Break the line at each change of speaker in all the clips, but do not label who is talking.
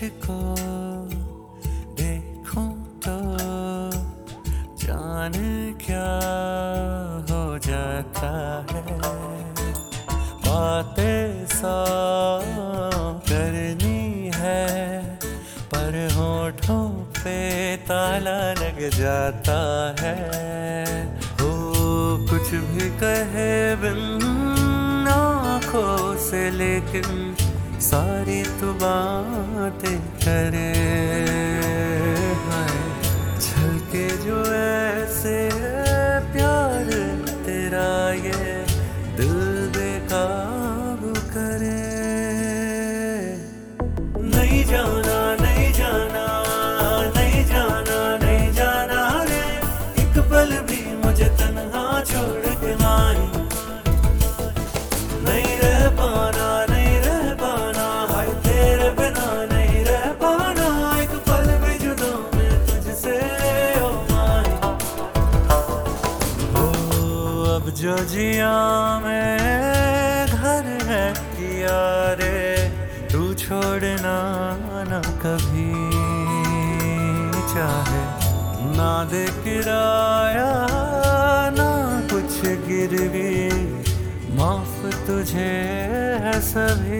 तुझको देखूं तो जाने क्या हो जाता है। बातें सौ करनी है पर होठों पे ताला लग जाता है। हो कुछ भी कहे बिन आँखों से लेकिन सारी तू बातें करे। छलके जो ऐसे प्यार तेरा ये दिल बेकाबू करे। नहीं जाना नहीं जाना नहीं जाना नहीं जाना रे, एक पल भी मुझे तन्हा छोड़ के माही नहीं रह पाना नहीं रह पाना। हाय तेरे बिना नहीं रह पाना, एक पल भी जुदा मैं तुझसे ओ माही। ओ अब जो जिया मैं घर है किया रे, तू छोड़ना ना कभी चाहे। ना दे किराया ना कुछ गिरवी, माफ तुझे है सभी।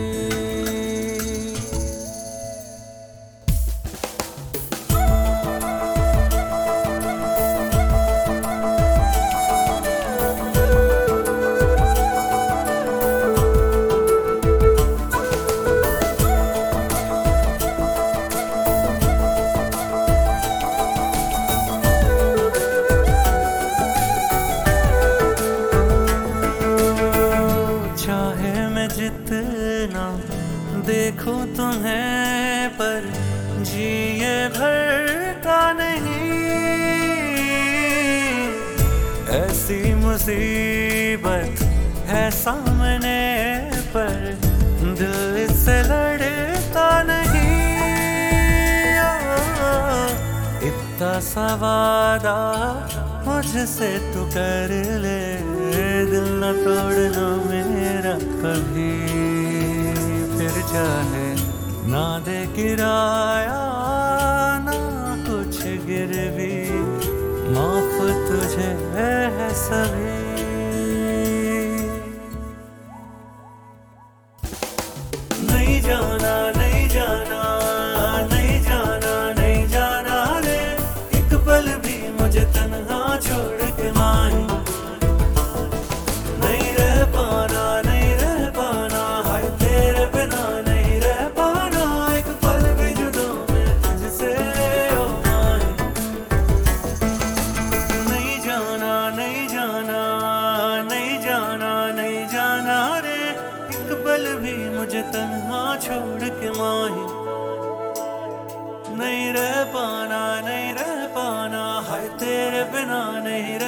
जितना देखूं तुम्हें पर जिए भरता नहीं। ऐसी मुसीबत है सामने पर दिल से लड़ता नहीं। इतना सा वादा मुझसे तू कर ले, दिल न तोड़ना मेरा कभी। फिर चाहे ना दे किराया ना कुछ गिरवी, माफ तुझे है सभी। नहीं जाना नहीं जाना नहीं जाना नहीं जाना रे, एक पल भी मुझे तन्हा छोड़ के माही नहीं रह पाना नहीं रह पाना। हाय तेरे बिना नहीं रह पाना, एक पल भी जुदा मैं तुझसे ओ माही। नहीं जाना नहीं जाना नहीं जाना नहीं जाना रे, एक पल भी मुझे तन्हा छोड़ के माही नहीं रह पाना नहीं रह पाना। हाय तेरे बिना नहीं